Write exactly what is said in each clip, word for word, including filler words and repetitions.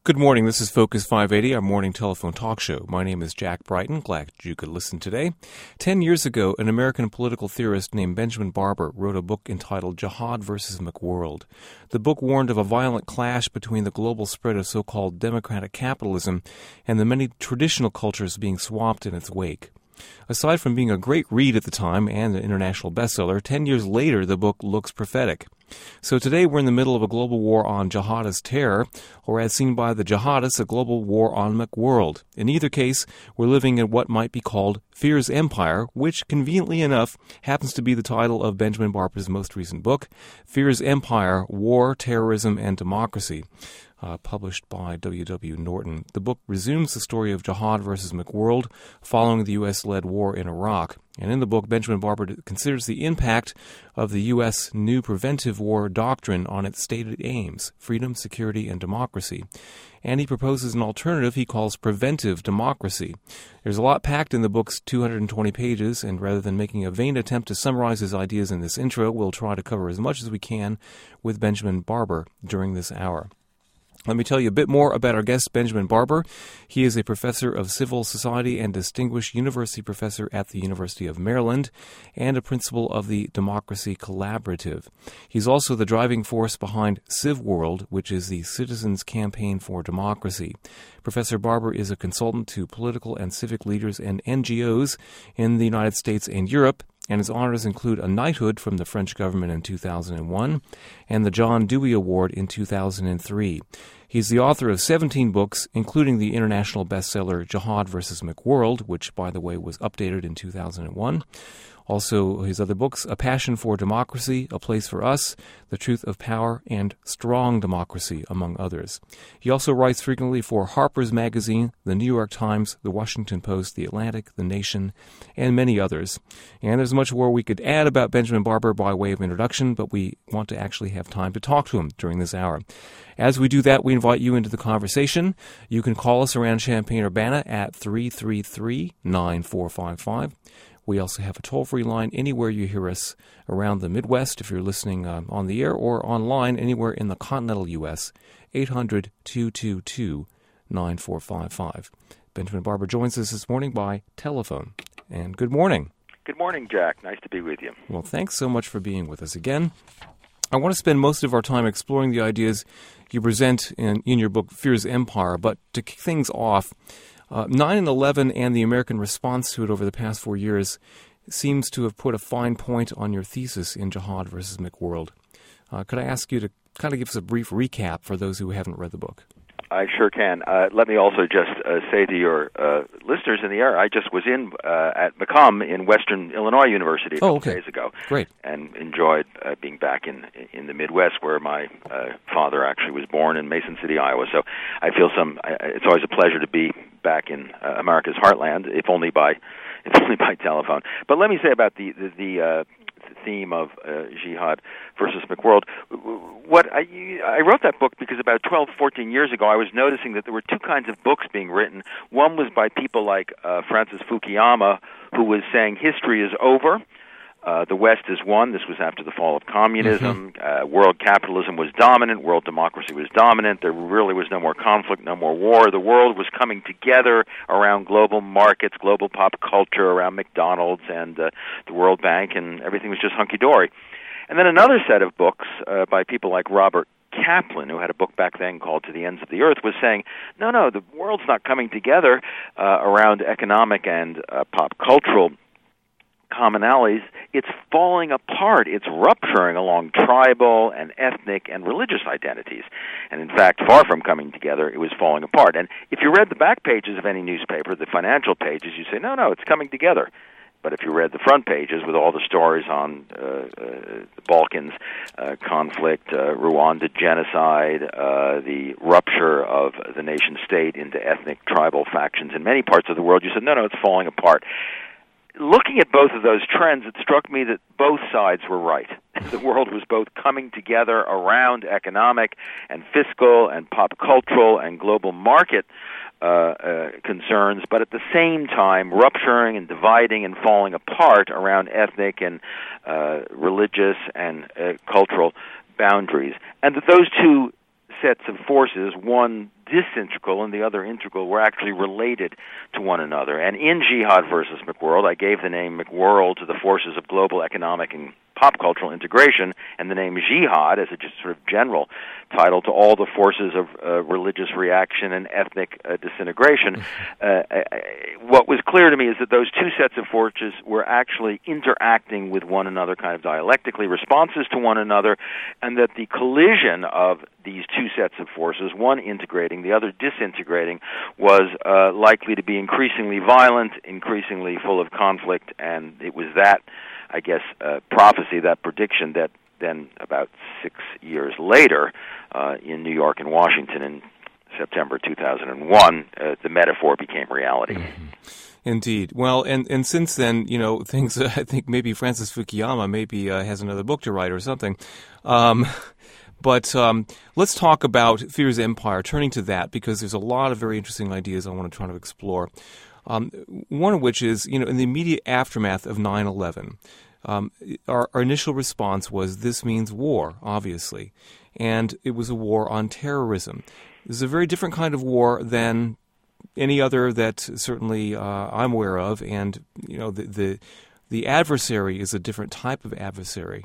Good morning. This is Focus five eighty, our morning telephone talk show. My name is Jack Brighton. Glad you could listen today. Ten years ago, an American political theorist named Benjamin Barber wrote a book entitled Jihad versus McWorld. The book warned of a violent clash between the global spread of so-called democratic capitalism and the many traditional cultures being swamped in its wake. Aside from being a great read at the time and an international bestseller, ten years later the book looks prophetic. So today we're in the middle of a global war on jihadist terror, or as seen by the jihadists, a global war on McWorld. In either case, we're living in what might be called Fear's Empire, which, conveniently enough, happens to be the title of Benjamin Barber's most recent book, Fear's Empire, War, Terrorism, and Democracy. Uh, published by W W Norton. The book resumes the story of Jihad versus McWorld following the U S-led war in Iraq. And in the book, Benjamin Barber considers the impact of the U S new preventive war doctrine on its stated aims, freedom, security, and democracy. And he proposes an alternative he calls preventive democracy. There's a lot packed in the book's two hundred twenty pages, and rather than making a vain attempt to summarize his ideas in this intro, we'll try to cover as much as we can with Benjamin Barber during this hour. Let me tell you a bit more about our guest, Benjamin Barber. He is a professor of civil society and distinguished university professor at the University of Maryland and a principal of the Democracy Collaborative. He's also the driving force behind CivWorld, which is the Citizens Campaign for Democracy. Professor Barber is a consultant to political and civic leaders and N G Os in the United States and Europe, and his honors include a knighthood from the French government in two thousand one and the John Dewey Award in two thousand three. He's the author of seventeen books, including the international bestseller Jihad versus McWorld, which, by the way, was updated in two thousand one. Also, his other books, A Passion for Democracy, A Place for Us, The Truth of Power, and Strong Democracy, among others. He also writes frequently for Harper's Magazine, The New York Times, The Washington Post, The Atlantic, The Nation, and many others. And there's much more we could add about Benjamin Barber by way of introduction, but we want to actually have time to talk to him during this hour. As we do that, we invite you into the conversation. You can call us around Champaign-Urbana at three three three, nine four five five. We also have a toll-free line anywhere you hear us around the Midwest, if you're listening uh, on the air, or online anywhere in the continental U S, eight hundred, two two two, nine four five five. Benjamin Barber joins us this morning by telephone. And good morning. Good morning, Jack. Nice to be with you. Well, thanks so much for being with us again. I want to spend most of our time exploring the ideas you present in, in your book, Fear's Empire, but to kick things off, Uh, nine eleven and the American response to it over the past four years seems to have put a fine point on your thesis in Jihad versus McWorld. Uh, could I ask you to kind of give us a brief recap for those who haven't read the book? I sure can. Uh, let me also just uh, say to your uh, listeners in the air, I just was in uh, at Macomb in Western Illinois University a couple oh, okay. days ago. Great. And enjoyed uh, being back in in the Midwest, where my uh, father actually was born in Mason City, Iowa. So I feel some. I, it's always a pleasure to be back in uh, America's heartland, if only by if only by telephone. But let me say about the the, the uh, theme of uh, Jihad versus McWorld. What I, I wrote that book because about twelve, fourteen years ago I was noticing that there were two kinds of books being written. One was by people like uh, Francis Fukuyama, who was saying history is over. Uh, the West is one. This was after the fall of communism. Mm-hmm. Uh, world capitalism was dominant. World democracy was dominant. There really was no more conflict, no more war. The world was coming together around global markets, global pop culture, around McDonald's and uh, the World Bank, and everything was just hunky-dory. And then another set of books uh, by people like Robert Kaplan, who had a book back then called To the Ends of the Earth, was saying, no, no, the world's not coming together uh, around economic and uh, pop cultural commonalities. It's falling apart. It's rupturing along tribal and ethnic and religious identities. And in fact, far from coming together, it was falling apart. And if you read the back pages of any newspaper, the financial pages, you say, no, no, it's coming together. But if you read the front pages with all the stories on uh, uh, the Balkans uh, conflict, uh, Rwanda genocide, uh, the rupture of the nation state into ethnic tribal factions in many parts of the world, you said, no, no, it's falling apart. Looking at both of those trends, it struck me that both sides were right. The world was both coming together around economic and fiscal and pop cultural and global market uh, uh, concerns, but at the same time rupturing and dividing and falling apart around ethnic and uh, religious and uh, cultural boundaries. And that those two sets of forces, one disintegral and the other integral, were actually related to one another. And in Jihad versus McWorld, I gave the name McWorld to the forces of global economic and pop cultural integration, and the name Jihad as a just sort of general title to all the forces of uh, religious reaction and ethnic uh, disintegration. Uh, what was clear to me is that those two sets of forces were actually interacting with one another kind of dialectically, responses to one another, and that the collision of these two sets of forces, one integrating, the other disintegrating, was uh, likely to be increasingly violent, increasingly full of conflict, and it was that, I guess, uh, prophecy, that prediction that then about six years later uh, in New York and Washington in September two thousand one, uh, the metaphor became reality. Mm-hmm. Indeed. Well, and, and since then, you know, things, uh, I think maybe Francis Fukuyama maybe uh, has another book to write or something. Um, but um, let's talk about Fear's Empire, turning to that, because there's a lot of very interesting ideas I want to try to explore. Um, one of which is, you know, in the immediate aftermath of nine eleven, um, our, our initial response was this means war, obviously, and it was a war on terrorism. This is a very different kind of war than any other that certainly uh, I'm aware of, and you know, the, the the adversary is a different type of adversary.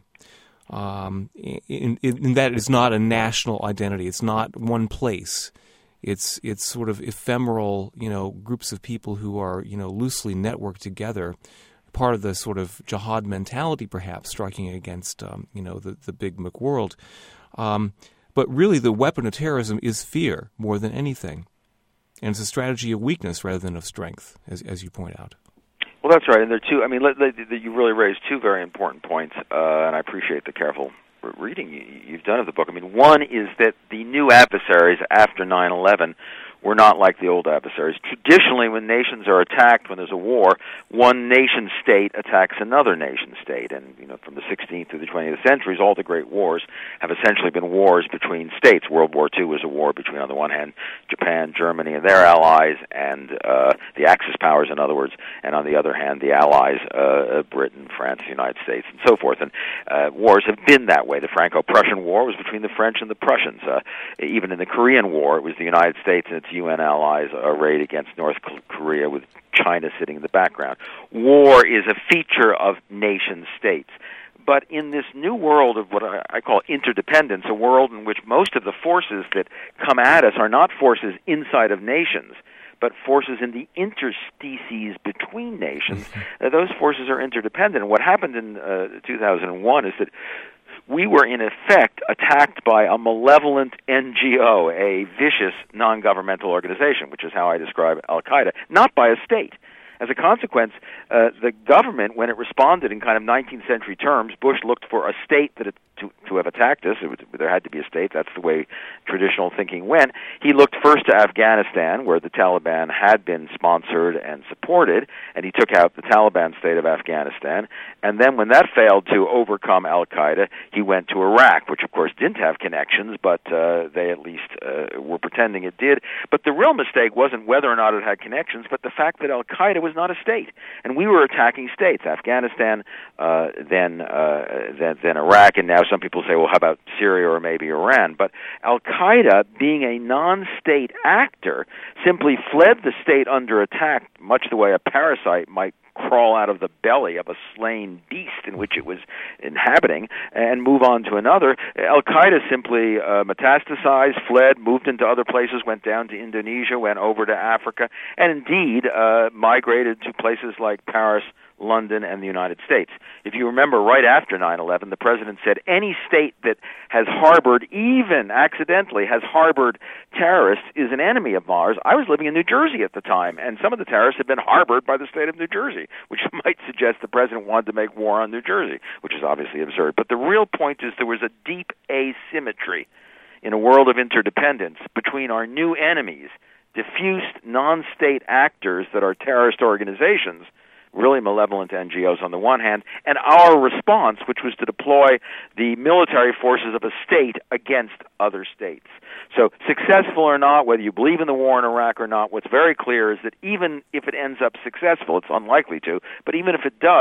Um, in, in, in that it's not a national identity. It's not one place. It's it's sort of ephemeral, you know, groups of people who are, you know, loosely networked together, part of the sort of jihad mentality, perhaps, striking against, um, you know, the, the big McWorld. Um, but really the weapon of terrorism is fear more than anything. And it's a strategy of weakness rather than of strength, as as you point out. Well, that's right. And there are two, I mean, let, let, you really raised two very important points, uh, and I appreciate the careful reading you, you've done of the book. I mean, one is that the new adversaries after nine eleven were not like the old adversaries. Traditionally, when nations are attacked, when there's a war, one nation-state attacks another nation-state. And, you know, from the sixteenth through the twentieth centuries, all the great wars have essentially been wars between states. World War Two was a war between, on the one hand, Japan, Germany, and their allies, and uh, the Axis powers, in other words, and on the other hand, the allies, uh, Britain, France, the United States, and so forth. And uh, wars have been that way. The Franco-Prussian War was between the French and the Prussians. Uh, even in the Korean War, it was the United States and its U N allies arrayed against North Korea, with China sitting in the background. War is a feature of nation-states. But in this new world of what I call interdependence, a world in which most of the forces that come at us are not forces inside of nations, but forces in the interstices between nations, uh, those forces are interdependent. And what happened in uh, two thousand one is that we were, in effect, attacked by a malevolent N G O, a vicious non-governmental organization, which is how I describe Al-Qaeda, not by a state. As a consequence, uh, the government, when it responded in kind of nineteenth century terms, Bush looked for a state that it, to, to have attacked us. It was, there had to be a state. That's the way traditional thinking went. He looked first to Afghanistan, where the Taliban had been sponsored and supported, and he took out the Taliban state of Afghanistan. And then when that failed to overcome Al-Qaeda, he went to Iraq, which, of course, didn't have connections, but uh, they at least uh, were pretending it did. But the real mistake wasn't whether or not it had connections, but the fact that Al-Qaeda was not a state, and we were attacking states, Afghanistan, uh, then, uh, then then Iraq, and now some people say, well, how about Syria or maybe Iran? But Al-Qaeda, being a non-state actor, simply fled the state under attack, much the way a parasite might crawl out of the belly of a slain beast in which it was inhabiting and move on to another. Al-Qaeda simply uh, metastasized, fled, moved into other places, went down to Indonesia, went over to Africa, and indeed uh, migrated to places like Paris, London, and the United States. If you remember, right after nine eleven, the president said any state that has harbored, even accidentally, has harbored terrorists is an enemy of ours. I was living in New Jersey at the time, and some of the terrorists had been harbored by the state of New Jersey, which might suggest the president wanted to make war on New Jersey, which is obviously absurd. But the real point is there was a deep asymmetry in a world of interdependence between our new enemies, diffused non-state actors that are terrorist organizations, really malevolent N G Os on the one hand, and our response, which was to deploy the military forces of a state against other states. So successful or not, whether you believe in the war in Iraq or not, what's very clear is that even if it ends up successful, it's unlikely to, but even if it does,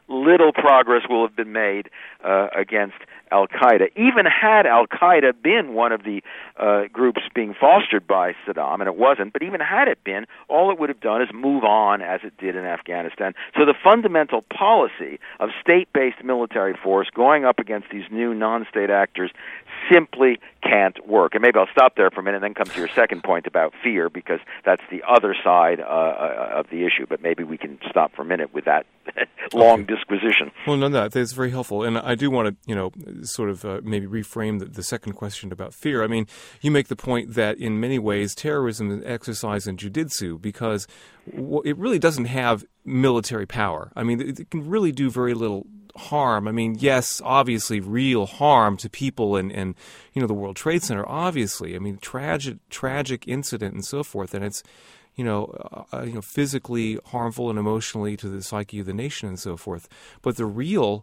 little progress will have been made uh, against Al-Qaeda. Even had Al-Qaeda been one of the uh, groups being fostered by Saddam, and it wasn't, but even had it been, all it would have done is move on as it did in Afghanistan. So the fundamental policy of state-based military force going up against these new non-state actors simply can't work. And maybe I'll stop there for a minute and then come to your second point about fear, because that's the other side uh, of the issue. But maybe we can stop for a minute with that long okay. disquisition. Well, no, no, that's very helpful. And I do want to, you know, sort of uh, maybe reframe the, the second question about fear. I mean, you make the point that in many ways terrorism is exercised in jujitsu because it really doesn't have military power. I mean, it can really do very little harm. I mean, yes, obviously real harm to people and, and you know, the World Trade Center, obviously. I mean, tragic tragic incident and so forth, and it's, you know, uh, you know, physically harmful and emotionally to the psyche of the nation and so forth. But the real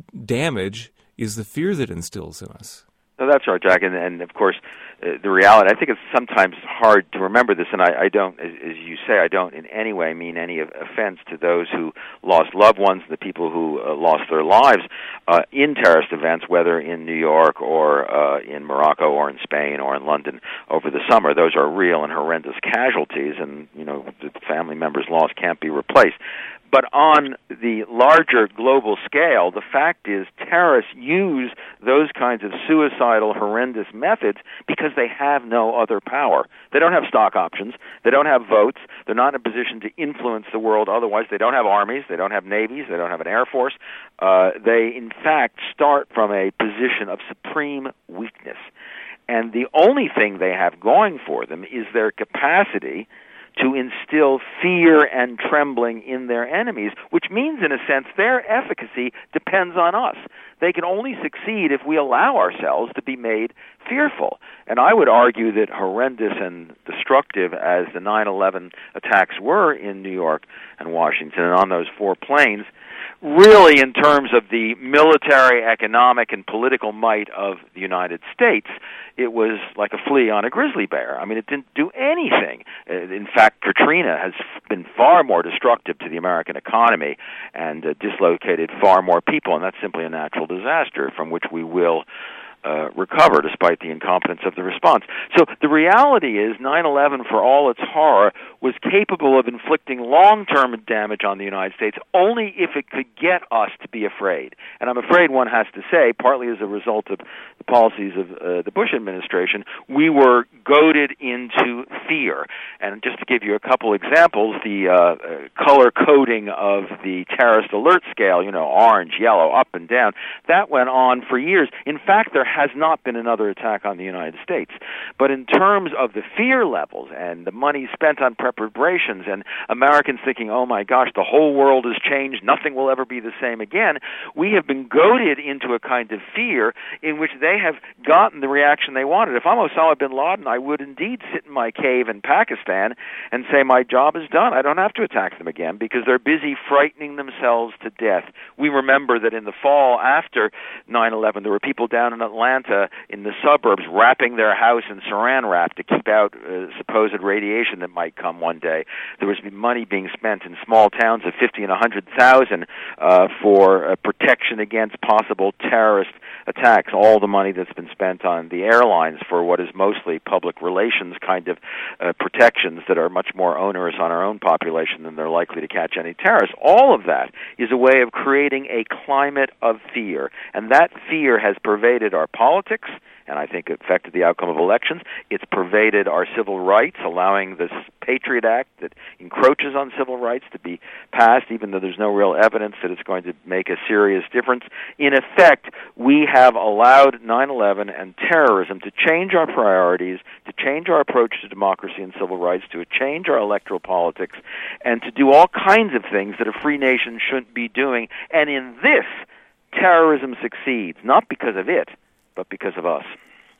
damage is the fear that instills in us. No, that's right, Jack, and, and of course, uh, the reality, I think it's sometimes hard to remember this, and I, I don't, as, as you say, I don't in any way mean any offense to those who lost loved ones, the people who uh, lost their lives uh, in terrorist events, whether in New York or uh, in Morocco or in Spain or in London over the summer. Those are real and horrendous casualties, and, you know, the family members lost can't be replaced. But on the larger global scale, the fact is terrorists use those kinds of suicidal, horrendous methods because they have no other power. They don't have stock options. They don't have votes. They're not in a position to influence the world otherwise. They don't have armies. They don't have navies. They don't have an air force. Uh, they, in fact, start from a position of supreme weakness. And the only thing they have going for them is their capacity to instill fear and trembling in their enemies, which means, in a sense, their efficacy depends on us. They can only succeed if we allow ourselves to be made fearful. And I would argue that horrendous and destructive as the nine eleven attacks were in New York and Washington and on those four planes, really in terms of the military, economic, and political might of the United States, it was like a flea on a grizzly bear. I mean, it didn't do anything. In fact, Katrina has been far more destructive to the American economy and uh, dislocated far more people, and that's simply a natural disaster from which we will Uh, recover despite the incompetence of the response. So the reality is nine eleven, for all its horror, was capable of inflicting long-term damage on the United States only if it could get us to be afraid. And I'm afraid one has to say, partly as a result of the policies of uh, the Bush administration, we were goaded into fear. And just to give you a couple examples, the uh, uh, color coding of the terrorist alert scale, you know, orange, yellow, up and down, that went on for years. In fact, there has not been another attack on the United States. But in terms of the fear levels and the money spent on preparations and Americans thinking, oh my gosh, the whole world has changed, nothing will ever be the same again, we have been goaded into a kind of fear in which they have gotten the reaction they wanted. If I'm Osama bin Laden, I would indeed sit in my cave in Pakistan and say my job is done. I don't have to attack them again because they're busy frightening themselves to death. We remember that in the fall after nine eleven, there were people down in Atlanta Atlanta in the suburbs wrapping their house in saran wrap to keep out uh, supposed radiation that might come one day. There was money being spent in small towns of fifty and one hundred thousand uh, for uh, protection against possible terrorist attacks. All the money that's been spent on the airlines for what is mostly public relations kind of uh, protections that are much more onerous on our own population than they're likely to catch any terrorists. All of that is a way of creating a climate of fear, and that fear has pervaded our politics, and I think it affected the outcome of elections. It's pervaded our civil rights, allowing this Patriot Act that encroaches on civil rights to be passed, even though there's no real evidence that it's going to make a serious difference. In effect, we have allowed nine eleven and terrorism to change our priorities, to change our approach to democracy and civil rights, to change our electoral politics, and to do all kinds of things that a free nation shouldn't be doing. And in this, terrorism succeeds, not because of it, but because of us.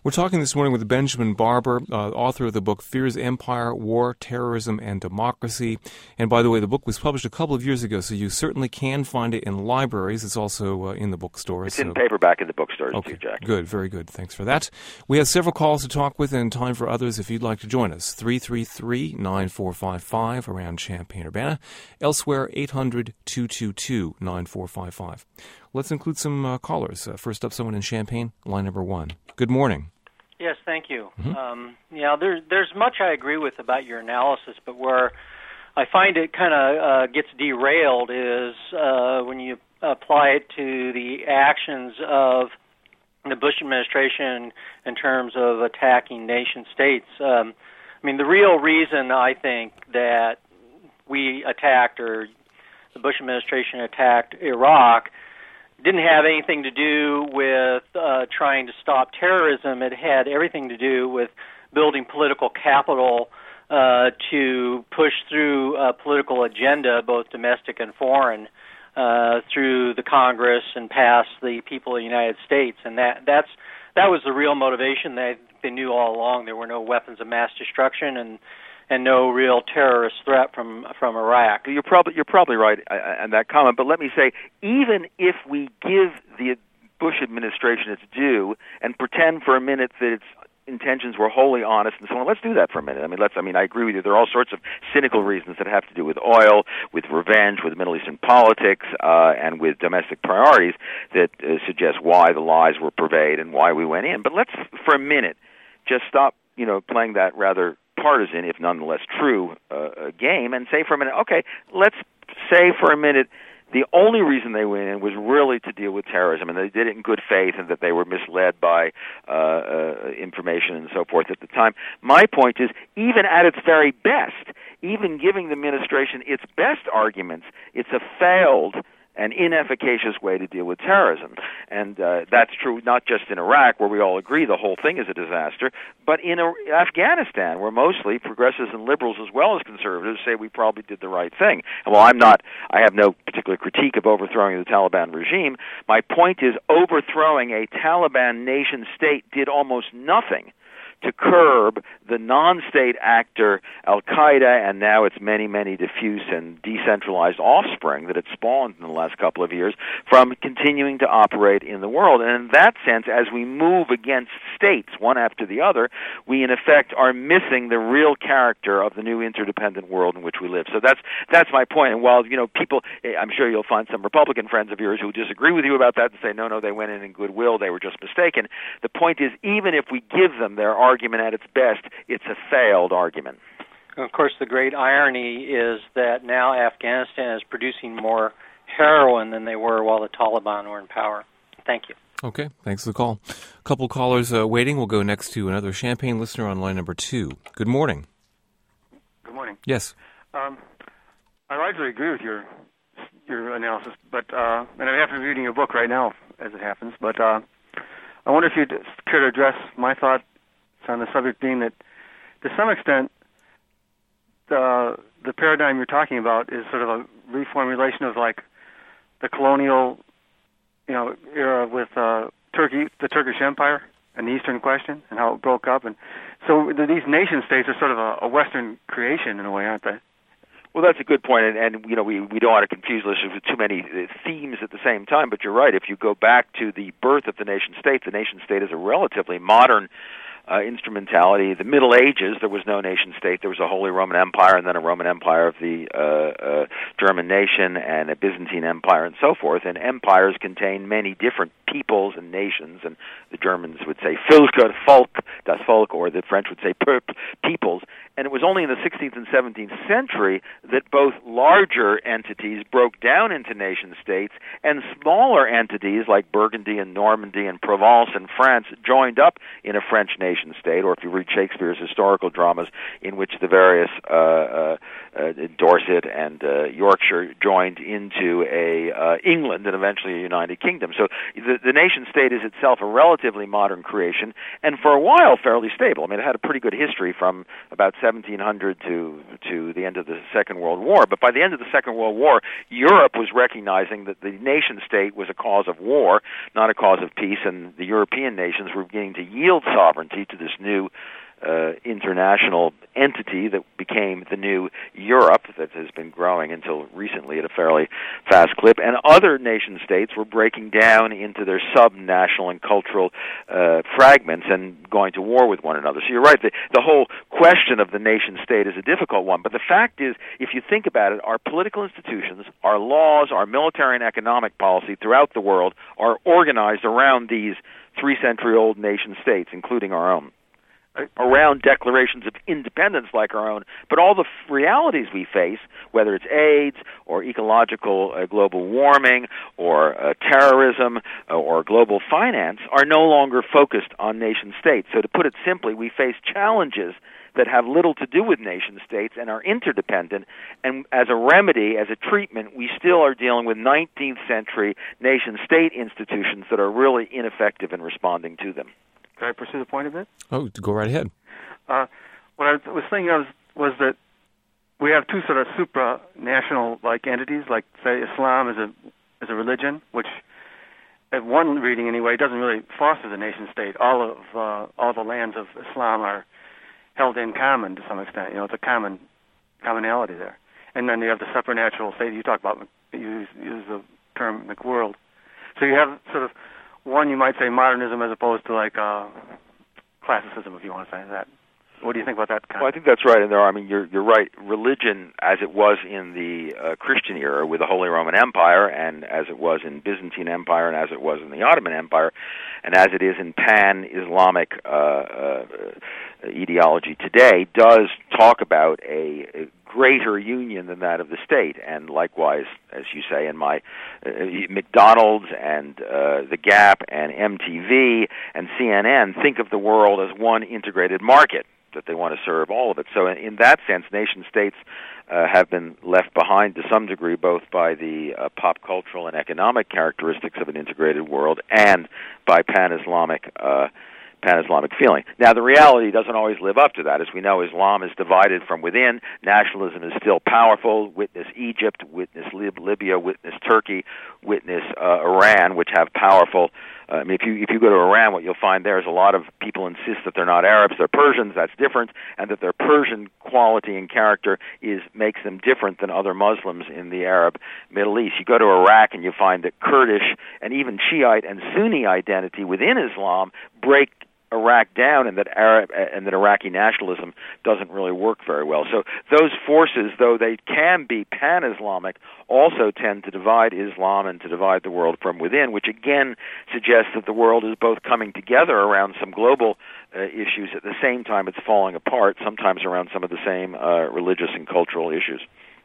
We're talking this morning with Benjamin Barber, uh, author of the book Fear's Empire, War, Terrorism, and Democracy. And by the way, the book was published a couple of years ago, so you certainly can find it in libraries. It's also uh, in the bookstores. It's so. in paperback in the bookstores, okay, too, Jack. Good, very good. Thanks for that. We have several calls to talk with and time for others if you'd like to join us. three three three, nine four five five around Champaign-Urbana. Elsewhere, eight hundred, two two two, nine four five five. Let's include some uh, callers. Uh, first up, someone in Champaign, line number one. Good morning. Yes, thank you. Mm-hmm. Um, yeah, there, there's much I agree with about your analysis, but where I find it kind of uh, gets derailed is uh, when you apply it to the actions of the Bush administration in terms of attacking nation states. Um, I mean, the real reason I think that we attacked, or the Bush administration attacked Iraq, didn't have anything to do with uh, trying to stop terrorism. It had everything to do with building political capital uh, to push through a political agenda, both domestic and foreign, uh, through the Congress and past the people of the United States. And that that's that was the real motivation. They, they knew all along there were no weapons of mass destruction and and no real terrorist threat from from Iraq. You're probably you're probably right on that comment. But let me say, even if we give the Bush administration its due and pretend for a minute that its intentions were wholly honest and so on, let's do that for a minute. I mean, let's. I mean, I agree with you. There are all sorts of cynical reasons that have to do with oil, with revenge, with Middle Eastern politics, uh, and with domestic priorities that uh, suggest why the lies were purveyed and why we went in. But let's, for a minute, just stop, you know, playing that rather partisan, if nonetheless true, uh, game, and say for a minute, okay, let's say for a minute the only reason they went in was really to deal with terrorism, and they did it in good faith, and that they were misled by uh, uh, information and so forth at the time. My point is, even at its very best, even giving the administration its best arguments, it's a failed an inefficacious way to deal with terrorism. And uh, that's true not just in Iraq, where we all agree the whole thing is a disaster, but in uh, Afghanistan, where mostly progressives and liberals as well as conservatives say we probably did the right thing. And while I'm not, I have no particular critique of overthrowing the Taliban regime, my point is overthrowing a Taliban nation state did almost nothing to curb the non-state actor Al-Qaeda and now its many, many diffuse and decentralized offspring that it spawned in the last couple of years from continuing to operate in the world. And in that sense, as we move against states, one after the other, we in effect are missing the real character of the new interdependent world in which we live. So that's that's my point. And while, you know, people, I'm sure you'll find some Republican friends of yours who disagree with you about that and say, no, no, they went in in goodwill, they were just mistaken. The point is, even if we give them their argument at its best, it's a failed argument. Of course, the great irony is that now Afghanistan is producing more heroin than they were while the Taliban were in power. Thank you. Okay, thanks for the call. A couple callers uh, waiting. We'll go next to another Champaign listener on line number two. Good morning. Good morning. Yes. Um, I largely agree with your your analysis, but uh, and I happen to be reading your book right now, as it happens. But uh, I wonder if you'd care to address my thoughts on the subject, being that to some extent the the paradigm you're talking about is sort of a reformulation of like the colonial, you know, era with uh, Turkey, the Turkish Empire, and the Eastern question, and how it broke up. And so these nation states are sort of a, a Western creation in a way, aren't they? Well, that's a good point, and, and you know, we, we don't want to confuse this with too many uh, themes at the same time, but you're right. If you go back to the birth of the nation state, the nation state is a relatively modern Uh, instrumentality. The Middle Ages, there was no nation state. There was a Holy Roman Empire and then a Roman Empire of the uh, uh, German nation and a Byzantine Empire and so forth. And empires contain many different peoples and nations. And the Germans would say Völker, Volk, das Volk, or the French would say Peuple, peoples. And it was only in the sixteenth and seventeenth century that both larger entities broke down into nation states and smaller entities like Burgundy and Normandy and Provence and France joined up in a French nation state, or if you read Shakespeare's historical dramas in which the various uh, uh, uh, Dorset and uh, Yorkshire joined into a uh, England and eventually a United Kingdom. So the, the nation state is itself a relatively modern creation and for a while fairly stable. I mean, it had a pretty good history from about seven seventeen hundred to to the end of the Second World War. But by the end of the Second World War, Europe was recognizing that the nation-state was a cause of war, not a cause of peace, and the European nations were beginning to yield sovereignty to this new Uh, international entity that became the new Europe that has been growing until recently at a fairly fast clip. And other nation-states were breaking down into their sub-national and cultural uh, fragments and going to war with one another. So you're right, the, the whole question of the nation-state is a difficult one. But the fact is, if you think about it, our political institutions, our laws, our military and economic policy throughout the world are organized around these three-century-old nation-states, including our own, around declarations of independence like our own. But all the f- realities we face, whether it's AIDS or ecological uh, global warming or uh, terrorism uh, or global finance, are no longer focused on nation-states. So to put it simply, we face challenges that have little to do with nation-states and are interdependent, and as a remedy, as a treatment, we still are dealing with nineteenth century nation-state institutions that are really ineffective in responding to them. Can I pursue the point a bit? Oh, go right ahead. Uh, what I was thinking of was that we have two sort of supranational-like entities, like, say, Islam is a is a religion, which, at one reading anyway, doesn't really foster the nation-state. All of uh, all the lands of Islam are held in common to some extent. You know, it's a common commonality there. And then you have the supernatural state. You talk about, you use, use the term McWorld. So you have sort of one, you might say, modernism as opposed to like uh, classicism, if you want to say that. What do you think about that? Kind well, I think that's right. And there, are, I mean, you're you're right. Religion, as it was in the uh, Christian era with the Holy Roman Empire, and as it was in Byzantine Empire, and as it was in the Ottoman Empire, and as it is in pan-Islamic uh, uh, ideology today, does talk about a, a greater union than that of the state. And likewise, as you say, in my uh, McDonald's and uh, the Gap and M T V and C N N think of the world as one integrated market, that they want to serve all of it. So in, in that sense, nation-states uh, have been left behind to some degree, both by the uh, pop cultural and economic characteristics of an integrated world and by pan-Islamic uh, pan-Islamic feeling. Now, the reality doesn't always live up to that. As we know, Islam is divided from within. Nationalism is still powerful. Witness Egypt, witness Lib- Libya, witness Turkey, witness uh, Iran, which have powerful Uh, I mean, if you if you go to Iran, what you'll find there is a lot of people insist that they're not Arabs, they're Persians. That's different, and that their Persian quality and character is makes them different than other Muslims in the Arab Middle East. You go to Iraq, and you find that Kurdish and even Shiite and Sunni identity within Islam break Iraq down, and that Arab and that Iraqi nationalism doesn't really work very well. So those forces, though they can be pan-Islamic, also tend to divide Islam and to divide the world from within, which again suggests that the world is both coming together around some global uh, issues at the same time it's falling apart, sometimes around some of the same uh, religious and cultural issues.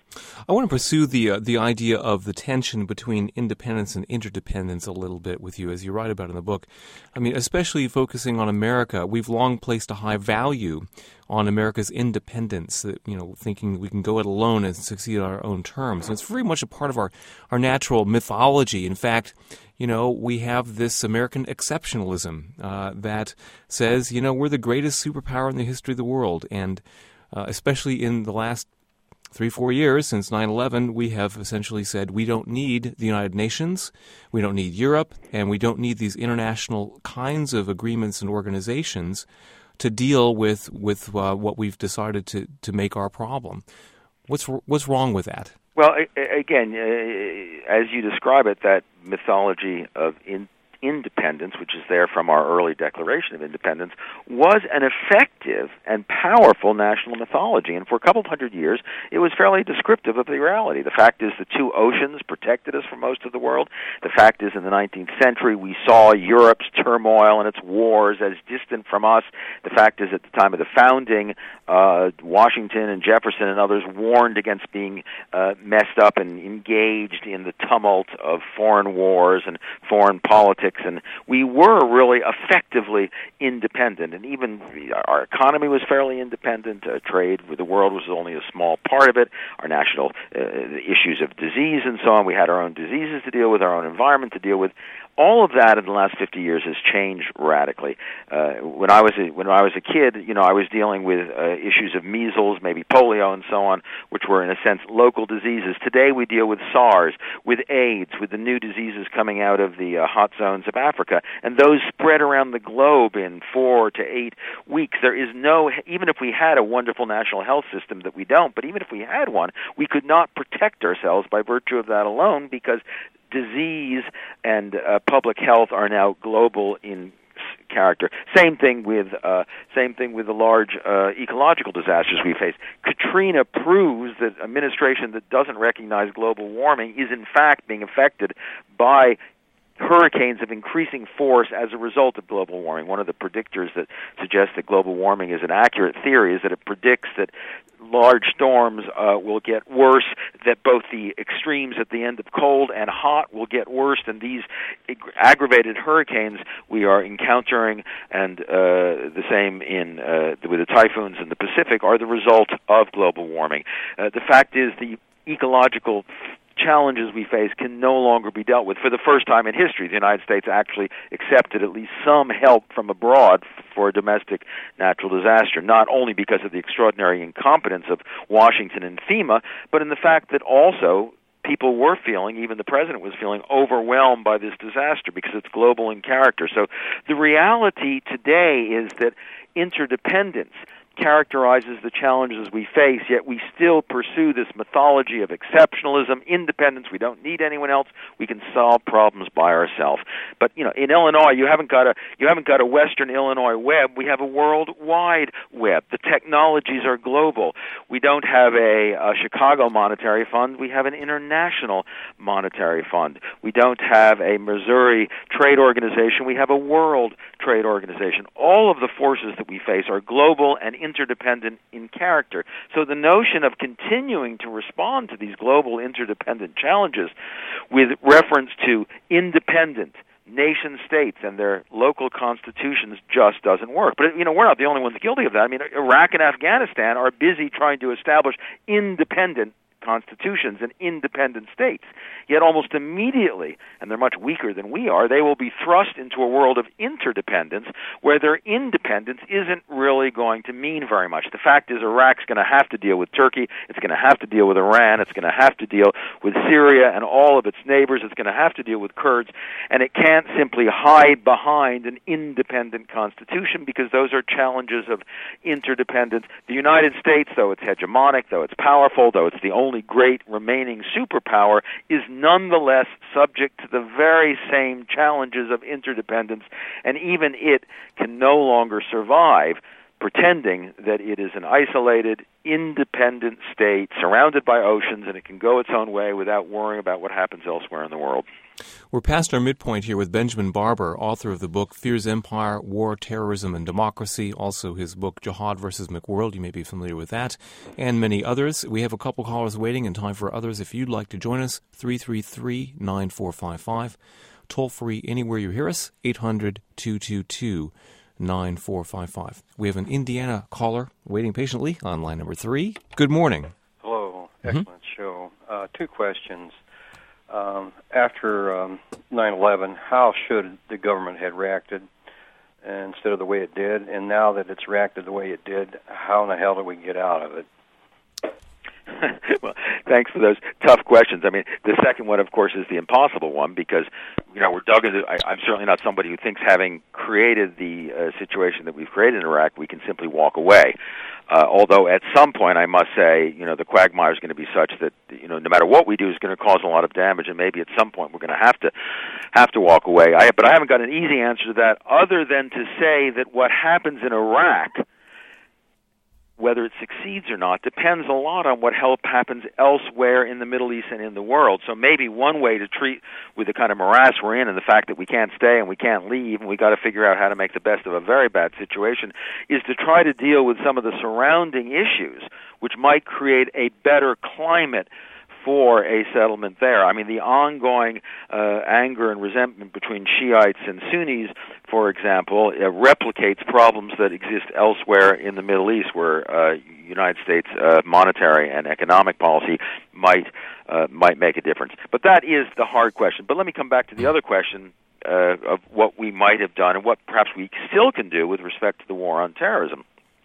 I want to pursue the uh, the idea of the tension between independence and interdependence a little bit with you, as you write about in the book. I mean, especially focusing on America, we've long placed a high value on America's independence, that, you know, thinking we can go it alone and succeed on our own terms. And it's very much a part of our, our natural mythology. In fact, you know, we have this American exceptionalism uh, that says, you know, we're the greatest superpower in the history of the world. And uh, especially in the last three, four years since nine eleven, we have essentially said we don't need the United Nations, we don't need Europe, and we don't need these international kinds of agreements and organizations to deal with with uh, what we've decided to, to make our problem. What's what's wrong with that? Well, again, uh, as you describe it, that mythology of in independence, which is there from our early Declaration of Independence, was an effective and powerful national mythology. And for a couple of hundred years, it was fairly descriptive of the reality. The fact is the two oceans protected us from most of the world. The fact is in the nineteenth century, we saw Europe's turmoil and its wars as distant from us. The fact is at the time of the founding, uh, Washington and Jefferson and others warned against being uh, messed up and engaged in the tumult of foreign wars and foreign politics. And we were really effectively independent, and even our economy was fairly independent. Uh, trade with the world was only a small part of it. Our national uh, issues of disease and so on, we had our own diseases to deal with, our own environment to deal with. all of that in the last fifty years has changed radically. Uh, when I was a, when I was a kid, you know, I was dealing with uh, issues of measles, maybe polio, and so on, which were in a sense local diseases. Today, we deal with SARS, with AIDS, with the new diseases coming out of the uh, hot zones of Africa, and those spread around the globe in four to eight weeks. There is no, even if we had a wonderful national health system that we don't, but even if we had one, we could not protect ourselves by virtue of that alone, because disease and uh, public health are now global in character. Same thing with uh, same thing with the large uh, ecological disasters we face. Katrina proves that administration that doesn't recognize global warming is in fact being affected by hurricanes of increasing force as a result of global warming. One of the predictors that suggests that global warming is an accurate theory is that it predicts that large storms uh, will get worse, that both the extremes at the end of cold and hot will get worse, and these ag- aggravated hurricanes we are encountering, and uh, the same in uh, with the typhoons in the Pacific, are the result of global warming. Uh, the fact is the ecological challenges we face can no longer be dealt with. For the first time in history, the United States actually accepted at least some help from abroad for a domestic natural disaster, not only because of the extraordinary incompetence of Washington and FEMA, but in the fact that also people were feeling, even the president was feeling, overwhelmed by this disaster because it's global in character. So the reality today is that interdependence characterizes the challenges we face, yet we still pursue this mythology of exceptionalism, independence. We don't need anyone else. We can solve problems by ourselves. But you know, in Illinois, you haven't got a you haven't got a Western Illinois web. We have a worldwide web. The technologies are global. We don't have a, a Chicago monetary fund. We have an international monetary fund. We don't have a Missouri trade organization. We have a world trade organization. All of the forces that we face are global and interdependent in character. So the notion of continuing to respond to these global interdependent challenges with reference to independent nation states and their local constitutions just doesn't work. But, you know, we're not the only ones guilty of that. I mean, Iraq and Afghanistan are busy trying to establish independent constitutions and independent states. Yet almost immediately, and they're much weaker than we are, they will be thrust into a world of interdependence where their independence isn't really going to mean very much. The fact is Iraq's going to have to deal with Turkey, it's going to have to deal with Iran, it's going to have to deal with Syria and all of its neighbors, it's going to have to deal with Kurds, and it can't simply hide behind an independent constitution because those are challenges of interdependence. The United States, though it's hegemonic, though it's powerful, though it's the only great remaining superpower, is nonetheless subject to the very same challenges of interdependence, and even it can no longer survive pretending that it is an isolated, independent state surrounded by oceans and it can go its own way without worrying about what happens elsewhere in the world. We're past our midpoint here with Benjamin Barber, author of the book Fear's Empire, War, Terrorism, and Democracy, also his book Jihad versus McWorld. You may be familiar with that, and many others. We have a couple callers waiting and time for others. If you'd like to join us, three three three, nine four five five. Toll free anywhere you hear us, eight hundred, two two two, nine four five five. We have an Indiana caller waiting patiently on line number three. Good morning. Hello. Excellent mm-hmm. show. Uh, two questions. Um, after um, nine eleven, how should the government have reacted instead of the way it did? And now that it's reacted the way it did, how in the hell do we get out of it? Well, thanks for those tough questions. I mean, the second one, of course, is the impossible one because, you know, we're dug into, I, I'm certainly not somebody who thinks having created the uh, situation that we've created in Iraq, we can simply walk away. Uh, although at some point, I must say, you know, the quagmire is going to be such that, you know, no matter what we do is going to cause a lot of damage, and maybe at some point we're going to have to have to walk away. I, but I haven't got an easy answer to that other than to say that what happens in Iraq, whether it succeeds or not, depends a lot on what help happens elsewhere in the Middle East and in the world. So maybe one way to treat with the kind of morass we're in and the fact that we can't stay and we can't leave and we got to figure out how to make the best of a very bad situation is to try to deal with some of the surrounding issues which might create a better climate for a settlement there. I mean, the ongoing uh, anger and resentment between Shiites and Sunnis, for example, uh, replicates problems that exist elsewhere in the Middle East where uh, United States uh, monetary and economic policy might uh, might make a difference. But that is the hard question. But let me come back to the other question uh, of what we might have done and what perhaps we still can do with respect to the war on terrorism.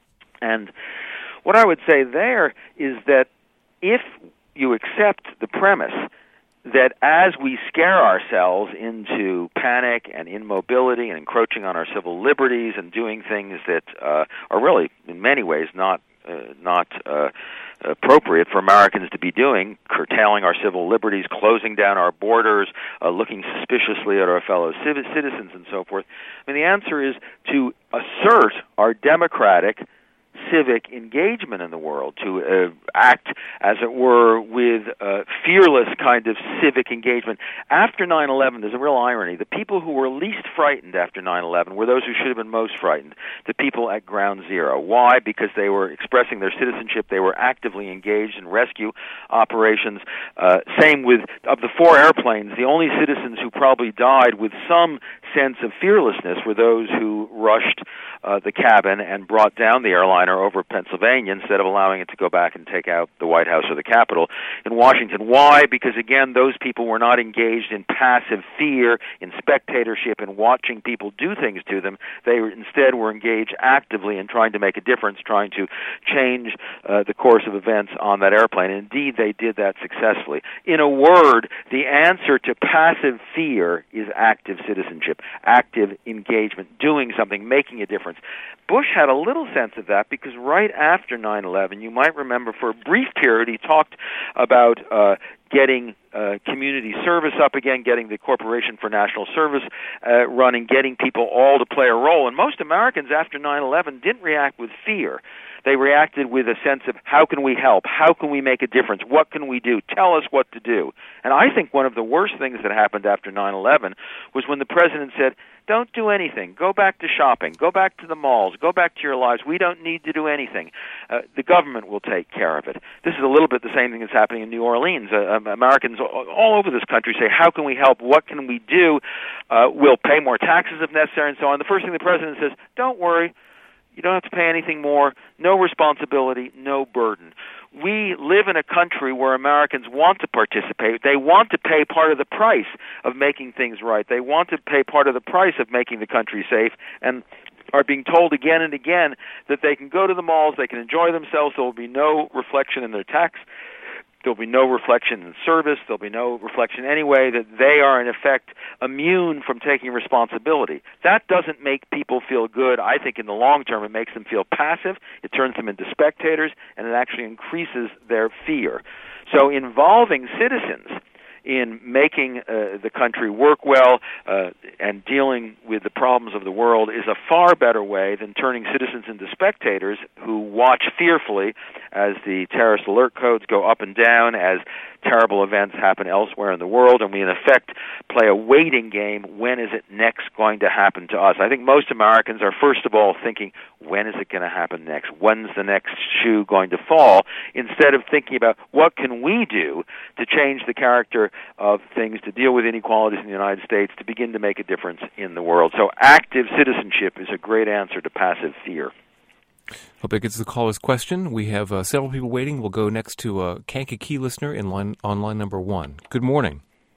And what I would say there is that if you accept the premise that as we scare ourselves into panic and immobility and encroaching on our civil liberties and doing things that uh, are really, in many ways, not uh, not uh, appropriate for Americans to be doing, curtailing our civil liberties, closing down our borders, uh, looking suspiciously at our fellow civ- citizens and so forth, I mean, the answer is to assert our democratic civic engagement in the world, to uh, act, as it were, with uh, fearless kind of civic engagement. After nine eleven, there's a real irony. The people who were least frightened after nine eleven were those who should have been most frightened, the people at ground zero. Why? Because they were expressing their citizenship. They were actively engaged in rescue operations. Uh, same with, of the four airplanes, the only citizens who probably died with some sense of fearlessness were those who rushed uh, the cabin and brought down the airliner over Pennsylvania instead of allowing it to go back and take out the White House or the Capitol in Washington. Why? Because, again, those people were not engaged in passive fear, in spectatorship, and watching people do things to them. They instead were engaged actively in trying to make a difference, trying to change uh, the course of events on that airplane. And indeed, they did that successfully. In a word, the answer to passive fear is active citizenship, active engagement, doing something, making a difference. Bush had a little sense of that because right after nine eleven, you might remember for a brief period he talked about uh, getting uh, community service up again, getting the Corporation for National Service uh, running, getting people all to play a role. And most Americans after nine eleven didn't react with fear. They reacted with a sense of, how can we help? How can we make a difference? What can we do? Tell us what to do. And I think one of the worst things that happened after nine eleven was when the president said, don't do anything. Go back to shopping. Go back to the malls. Go back to your lives. We don't need to do anything. Uh, the government will take care of it. This is a little bit the same thing that's happening in New Orleans. Uh, um, Americans all over this country say, how can we help? What can we do? Uh, we'll pay more taxes if necessary and so on. The first thing the president says, don't worry. You don't have to pay anything more. No responsibility, no burden. We live in a country where Americans want to participate. They want to pay part of the price of making things right. They want to pay part of the price of making the country safe, and are being told again and again that they can go to the malls, they can enjoy themselves, there will be no reflection in their tax. There'll be no reflection in service. There'll be no reflection anyway that they are, in effect, immune from taking responsibility. That doesn't make people feel good. I think in the long term it makes them feel passive, it turns them into spectators, and it actually increases their fear. So involving citizens in making uh, the country work well uh, and dealing with the problems of the world is a far better way than turning citizens into spectators who watch fearfully as the terrorist alert codes go up and down, as terrible events happen elsewhere in the world, and we in effect play a waiting game. When is it next going to happen to us? I think most Americans are first of all thinking, when is it going to happen next? When's the next shoe going to fall? Instead of thinking about what can we do to change the character of things, to deal with inequalities in the United States, to begin to make a difference in the world. So active citizenship is a great answer to passive fear. Hope that gets the caller's question. We have uh, several people waiting. We'll go next to a uh, Kankakee listener in line on line number one. Good morning.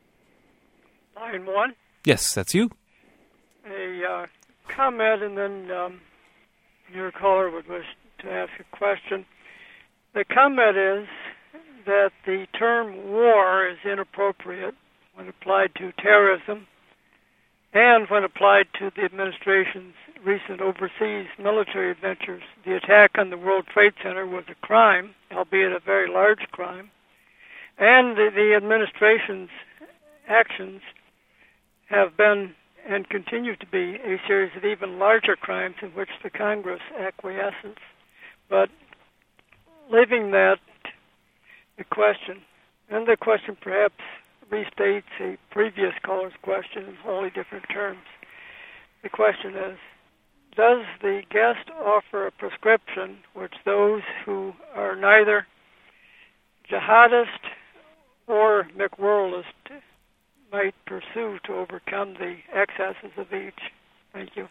Line one? Yes, that's you. A uh, comment, and then um, your caller would wish to ask a question. The comment is that the term war is inappropriate when applied to terrorism and when applied to the administration's recent overseas military ventures. The attack on the World Trade Center was a crime, albeit a very large crime, and the, the administration's actions have been and continue to be a series of even larger crimes in which the Congress acquiesces. But leaving that, the question, and the question perhaps restates a previous caller's question in wholly different terms. The question is, does the guest offer a prescription which those who are neither jihadist or McWorldist might pursue to overcome the excesses of each? Thank you.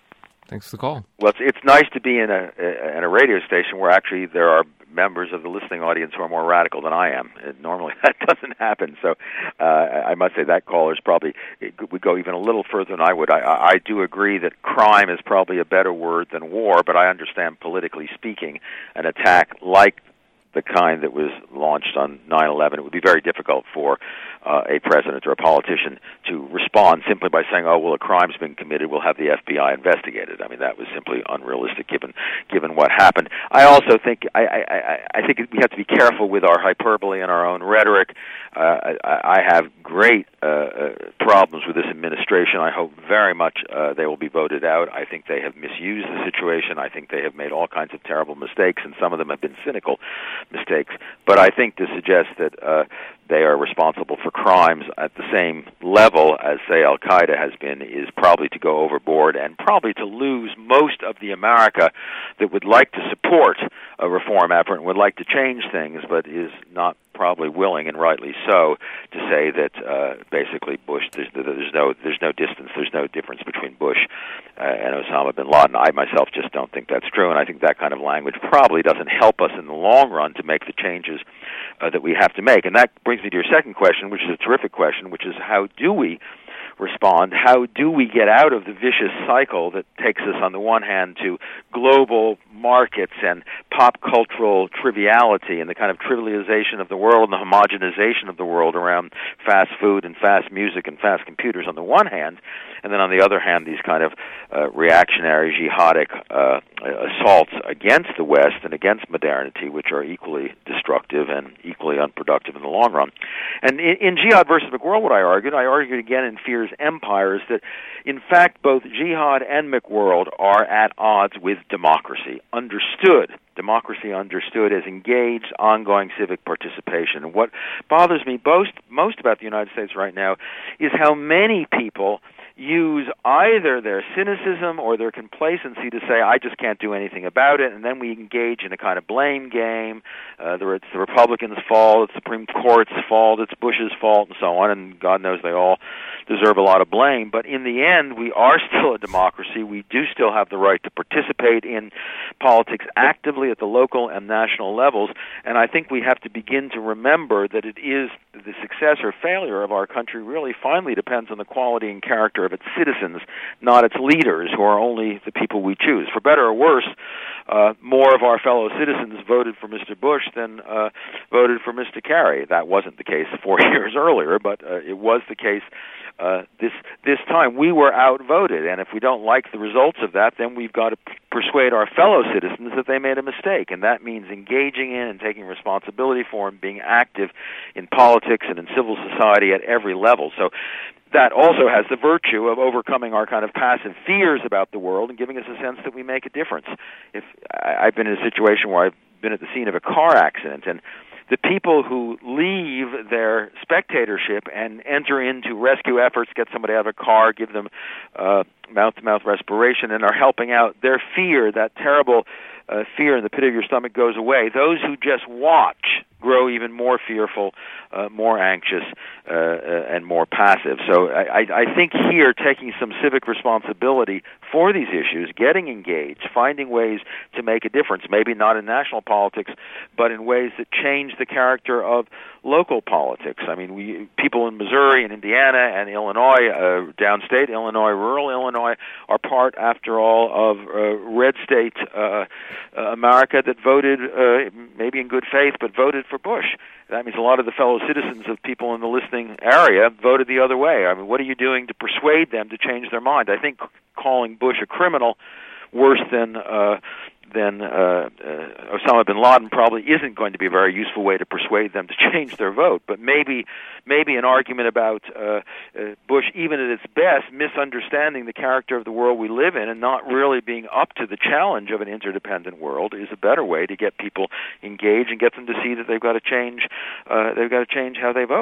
Thanks for the call. Well, it's, it's nice to be in a in a radio station where actually there are members of the listening audience who are more radical than I am. And normally that doesn't happen. So uh, I must say that caller's probably would go even a little further than I would. I, I do agree that crime is probably a better word than war, but I understand, politically speaking, an attack like the kind that was launched on nine eleven, it would be very difficult for uh, a president or a politician to respond simply by saying, oh, well, a crime's been committed, we'll have the F B I investigate it. I mean, that was simply unrealistic given given what happened. I also think I, I, I think we have to be careful with our hyperbole and our own rhetoric. Uh, I, I have great uh, uh, problems with this administration. I hope very much uh, they will be voted out. I think they have misused the situation. I think they have made all kinds of terrible mistakes, and some of them have been cynical mistakes. But I think to suggest that uh, they are responsible for crimes at the same level as, say, Al-Qaeda has been is probably to go overboard and probably to lose most of the America that would like to support a reform effort and would like to change things, but is not probably willing, and rightly so, to say that uh, basically Bush, there's, there's no there's no distance, there's no difference between Bush uh, and Osama bin Laden. I myself just don't think that's true, and I think that kind of language probably doesn't help us in the long run to make the changes uh, that we have to make. And that brings me to your second question, which is a terrific question, which is how do we respond? How do we get out of the vicious cycle that takes us, on the one hand, to global markets and pop cultural triviality and the kind of trivialization of the world and the homogenization of the world around fast food and fast music and fast computers on the one hand, and then on the other hand, these kind of uh, reactionary, jihadic uh, assaults against the West and against modernity, which are equally destructive and equally unproductive in the long run. And in, in Jihad versus McWorld, what I argued, I argued again in Fear's Empires that, in fact, both Jihad and McWorld are at odds with democracy, understood. Democracy understood as engaged, ongoing civic participation. And what bothers me most, most about the United States right now is how many people use either their cynicism or their complacency to say, I just can't do anything about it, and then we engage in a kind of blame game. Uh, it's the Republicans' fault, it's the Supreme Court's fault, it's Bush's fault, and so on, and God knows they all deserve a lot of blame. But in the end, we are still a democracy. We do still have the right to participate in politics actively at the local and national levels, and I think we have to begin to remember that it is the success or failure of our country really finally depends on the quality and character of its citizens, not its leaders, who are only the people we choose. For better or worse, uh, more of our fellow citizens voted for Mister Bush than uh, voted for Mister Kerry. That wasn't the case four years earlier, but uh, it was the case uh, this this time. We were outvoted, and if we don't like the results of that, then we've got to p- persuade our fellow citizens that they made a mistake, and that means engaging in and taking responsibility for and being active in politics and in civil society at every level. So that also has the virtue of overcoming our kind of passive fears about the world and giving us a sense that we make a difference. If I, I've been in a situation where I've been at the scene of a car accident, and the people who leave their spectatorship and enter into rescue efforts, get somebody out of a car, give them uh, mouth-to-mouth respiration, and are helping out, their fear, that terrible uh, fear in the pit of your stomach goes away. Those who just watch grow even more fearful, uh, more anxious, uh, uh, and more passive. So I, I think here taking some civic responsibility for these issues, getting engaged, finding ways to make a difference, maybe not in national politics, but in ways that change the character of local politics. I mean, we people in Missouri and Indiana and Illinois, uh, downstate Illinois, rural Illinois, are part, after all, of uh, red state uh, uh, America that voted, uh, maybe in good faith, but voted for Bush. That means a lot of the fellow citizens of people in the listening area voted the other way. I mean, what are you doing to persuade them to change their mind? I think calling Bush a criminal worse than uh, than uh, uh, Osama bin Laden probably isn't going to be a very useful way to persuade them to change their vote. But maybe maybe an argument about uh, uh, Bush, even at its best, misunderstanding the character of the world we live in and not really being up to the challenge of an interdependent world, is a better way to get people engaged and get them to see that they've got to change. Uh, they've got to change how they vote.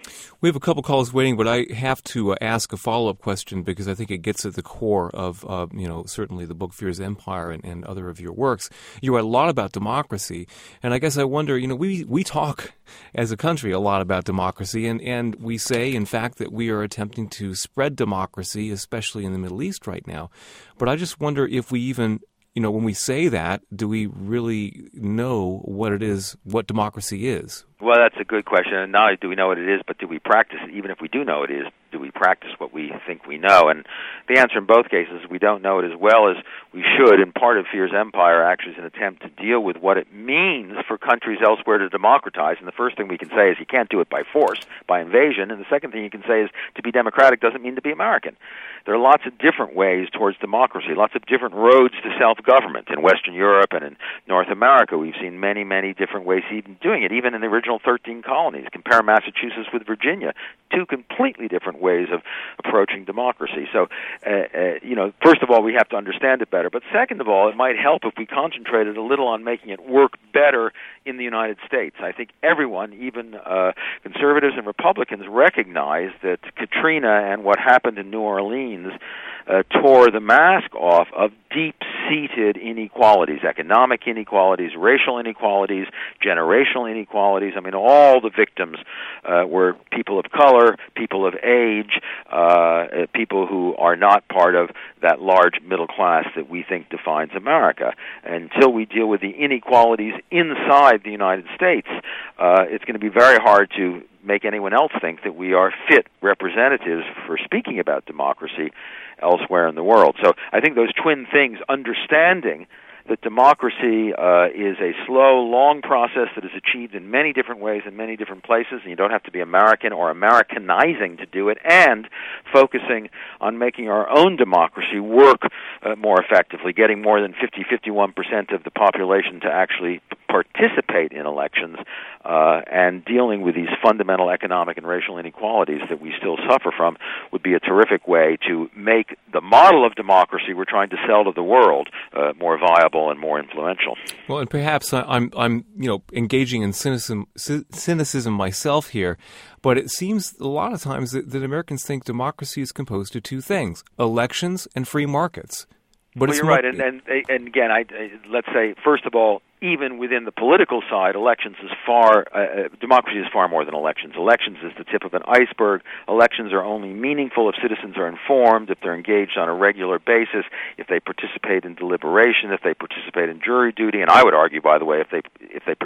We have a couple calls waiting, but I have to uh, ask a follow-up question because I think it gets at the core of, uh, you know, certainly the book Fear's Empire and, and other of your works. You write a lot about democracy, and I guess I wonder, you know, we, we talk as a country a lot about democracy, and, and we say, in fact, that we are attempting to spread democracy, especially in the Middle East right now. But I just wonder if we even, you know, when we say that, do we really know what it is, what democracy is? Well, that's a good question. And not only do we know what it is, but do we practice it? Even if we do know what it is, do we practice what we think we know? And the answer in both cases is we don't know it as well as we should. And part of Fear's Empire actually is an attempt to deal with what it means for countries elsewhere to democratize. And the first thing we can say is you can't do it by force, by invasion. And the second thing you can say is to be democratic doesn't mean to be American. There are lots of different ways towards democracy, lots of different roads to self-government. In Western Europe and in North America, we've seen many, many different ways even doing it, even in the original thirteen colonies. Compare Massachusetts with Virginia, two completely different ways of approaching democracy. So, uh, uh, you know, first of all, we have to understand it better. But second of all, it might help if we concentrated a little on making it work better in the United States. I think everyone, even uh, conservatives and Republicans, recognize that Katrina and what happened in New Orleans uh, tore the mask off of deep-seated inequalities, economic inequalities, racial inequalities, generational inequalities. I mean, all the victims uh, were people of color, people of age, uh, people who are not part of that large middle class that we think defines America. Until we deal with the inequalities inside the United States, uh, it's going to be very hard to make anyone else think that we are fit representatives for speaking about democracy elsewhere in the world. So I think those twin things, understanding that democracy uh, is a slow, long process that is achieved in many different ways in many different places, and you don't have to be American or Americanizing to do it, and focusing on making our own democracy work uh, more effectively, getting more than fifty, fifty-one percent of the population to actually participate in elections, uh, and dealing with these fundamental economic and racial inequalities that we still suffer from would be a terrific way to make the model of democracy we're trying to sell to the world uh, more viable and more influential. Well, and perhaps I'm, I'm, you know, engaging in cynicism, cynicism myself here, but it seems a lot of times that, that Americans think democracy is composed of two things: elections and free markets. But well, it's you're more, right, and, and and again, I, I let's say first of all, even within the political side, elections is far, uh, democracy is far more than elections. Elections is the tip of an iceberg. Elections are only meaningful if citizens are informed, if they're engaged on a regular basis, if they participate in deliberation, if they participate in jury duty, and I would argue, by the way, if they if they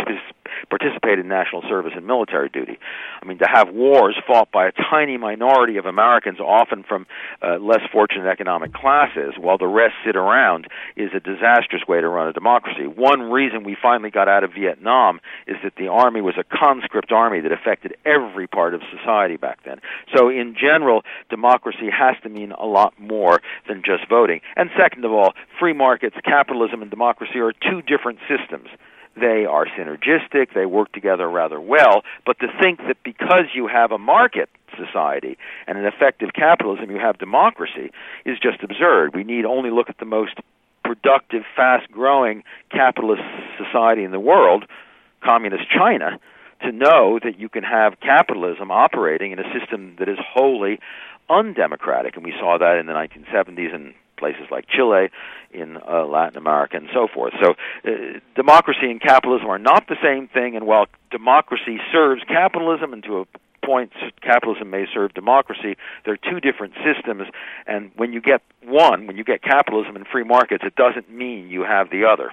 participate in national service and military duty. I mean, to have wars fought by a tiny minority of Americans, often from uh, less fortunate economic classes, while the rest sit around, is a disastrous way to run a democracy. One reason we finally got out of Vietnam is that the army was a conscript army that affected every part of society back then. So in general, democracy has to mean a lot more than just voting. And second of all, free markets, capitalism, and democracy are two different systems. They are synergistic, they work together rather well, but to think that because you have a market society and an effective capitalism, you have democracy, is just absurd. We need only look at the most productive, fast-growing capitalist society in the world, Communist China, to know that you can have capitalism operating in a system that is wholly undemocratic. And we saw that in the nineteen seventies in places like Chile, in uh, Latin America, and so forth. So uh, democracy and capitalism are not the same thing, and while democracy serves capitalism, and to a point capitalism may serve democracy, they're two different systems, and when you get one, when you get capitalism and free markets, it doesn't mean you have the other.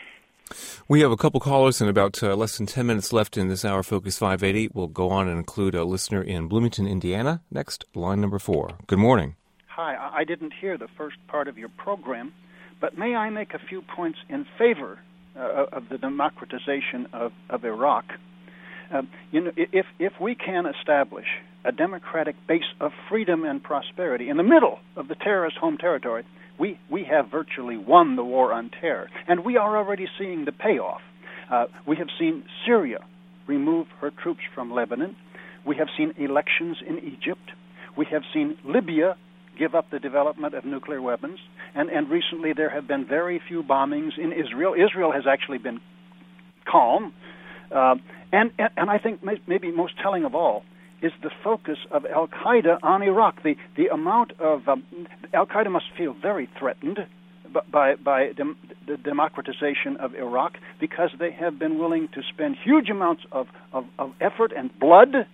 We have a couple callers and about uh, less than ten minutes left in this hour, Focus five eighty. We'll go on and include a listener in Bloomington, Indiana. Next, line number four. Good morning. Hi, I didn't hear the first part of your program, but may I make a few points in favor uh, of the democratization of, of Iraq? Um, you know, if if we can establish a democratic base of freedom and prosperity in the middle of the terrorist home territory, we, we have virtually won the war on terror, and we are already seeing the payoff. Uh, we have seen Syria remove her troops from Lebanon. We have seen elections in Egypt. We have seen Libya give up the development of nuclear weapons, and, and recently there have been very few bombings in Israel. Israel has actually been calm, uh, and, and and I think may, maybe most telling of all is the focus of Al-Qaeda on Iraq. The the amount of um, Al-Qaeda must feel very threatened by by dem- the democratization of Iraq, because they have been willing to spend huge amounts of, of, of effort and blood.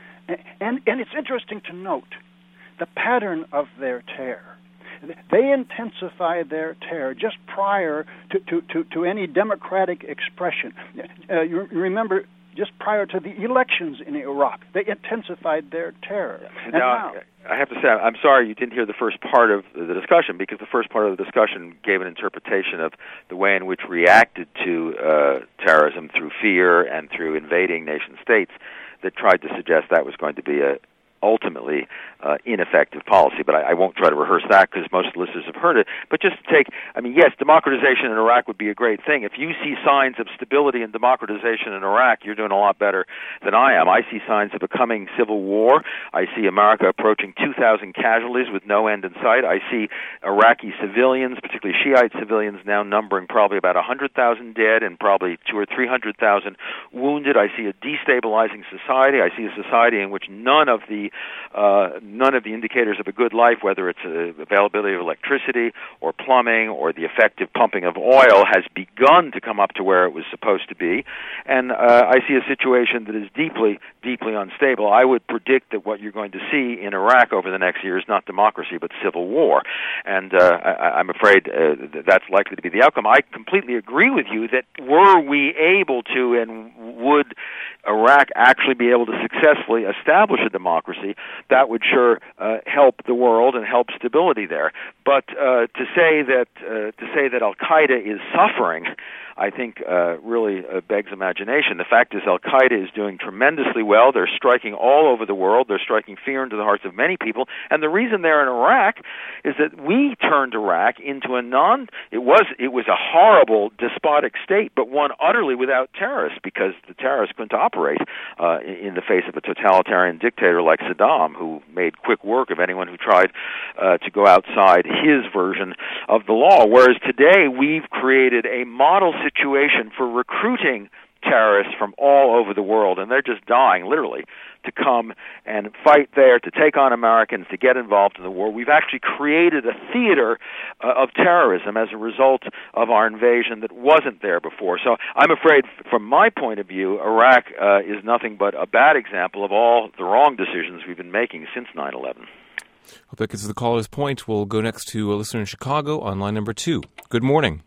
And, and it's interesting to note the pattern of their terror. They intensified their terror just prior to, to, to, to any democratic expression. Uh, you remember, just prior to the elections in Iraq, they intensified their terror. And now, now, I have to say, I'm sorry you didn't hear the first part of the discussion, because the first part of the discussion gave an interpretation of the way in which we reacted to uh, terrorism through fear and through invading nation states that tried to suggest that was going to be a ultimately uh, ineffective policy. But I, I won't try to rehearse that, because most listeners have heard it. But just to take, I mean, yes, democratization in Iraq would be a great thing. If you see signs of stability and democratization in Iraq, you're doing a lot better than I am. I see signs of a coming civil war. I see America approaching two thousand casualties with no end in sight. I see Iraqi civilians, particularly Shiite civilians, now numbering probably about one hundred thousand dead and probably two or three hundred thousand wounded. I see a destabilizing society. I see a society in which none of the Uh, none of the indicators of a good life, whether it's uh, availability of electricity or plumbing or the effective pumping of oil, has begun to come up to where it was supposed to be. And uh, I see a situation that is deeply, deeply unstable. I would predict that what you're going to see in Iraq over the next year is not democracy, but civil war. And uh, I, I'm afraid uh, that that's likely to be the outcome. I completely agree with you that were we able to, and would Iraq actually be able to successfully establish a democracy, that would sure uh, help the world and help stability there. But uh, to say that uh, to say that Al-Qaeda is suffering, I think uh, really uh, begs imagination. The fact is, Al-Qaeda is doing tremendously well. They're striking all over the world. They're striking fear into the hearts of many people. And the reason they're in Iraq is that we turned Iraq into a non. It was it was a horrible despotic state, but one utterly without terrorists, because the terrorists couldn't operate uh, in the face of a totalitarian dictator like Saddam, who made quick work of anyone who tried uh, to go outside his version of the law. Whereas today we've created a model situation for recruiting terrorists from all over the world, and they're just dying, literally, to come and fight there, to take on Americans, to get involved in the war. We've actually created a theater uh, of terrorism as a result of our invasion that wasn't there before. So I'm afraid, from my point of view, Iraq uh, is nothing but a bad example of all the wrong decisions we've been making since nine eleven. Well, that gets to the caller's point. We'll go next to a listener in Chicago on line number two. Good morning.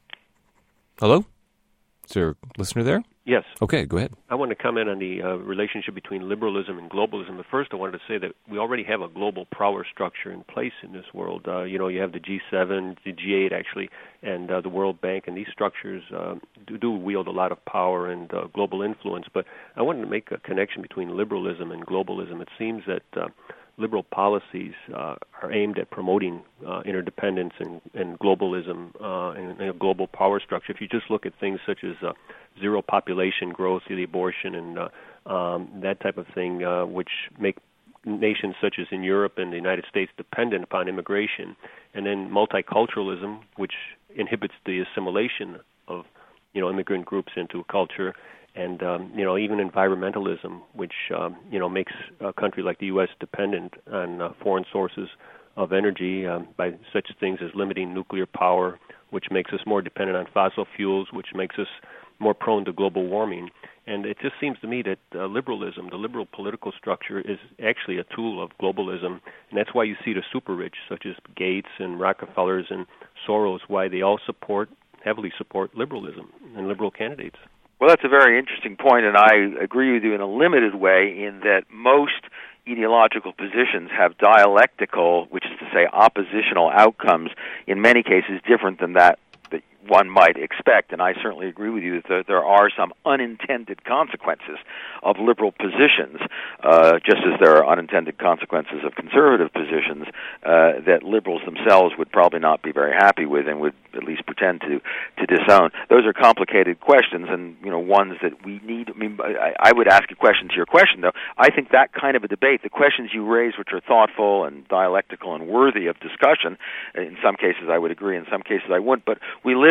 Hello? Is there a listener there? Yes. Okay, go ahead. I want to comment on the uh, relationship between liberalism and globalism. But first, I wanted to say that we already have a global power structure in place in this world. Uh, you know, you have the G seven, the G eight, actually, and uh, the World Bank, and these structures uh, do, do wield a lot of power and uh, global influence. But I wanted to make a connection between liberalism and globalism. It seems that uh, liberal policies uh, are aimed at promoting uh, interdependence and, and globalism uh, and, and a global power structure. If you just look at things such as uh, zero population growth, the abortion, and uh, um, that type of thing, uh, which make nations such as in Europe and the United States dependent upon immigration, and then multiculturalism, which inhibits the assimilation of, you know, immigrant groups into a culture, and um, you know, even environmentalism, which um, you know, makes a country like the U S dependent on uh, foreign sources of energy um, by such things as limiting nuclear power, which makes us more dependent on fossil fuels, which makes us more prone to global warming. And it just seems to me that uh, liberalism, the liberal political structure, is actually a tool of globalism, and that's why you see the super rich, such as Gates and Rockefellers and Soros, why they all support, heavily support liberalism and liberal candidates. Well, that's a very interesting point, and I agree with you in a limited way in that most ideological positions have dialectical, which is to say oppositional outcomes, in many cases different than that that one might expect, and I certainly agree with you that there are some unintended consequences of liberal positions, uh, just as there are unintended consequences of conservative positions uh, that liberals themselves would probably not be very happy with and would at least pretend to, to disown. Those are complicated questions, and you know, ones that we need. I mean, I, I would ask a question to your question, though. I think that kind of a debate, the questions you raise, which are thoughtful and dialectical and worthy of discussion, in some cases I would agree, in some cases I wouldn't, but we live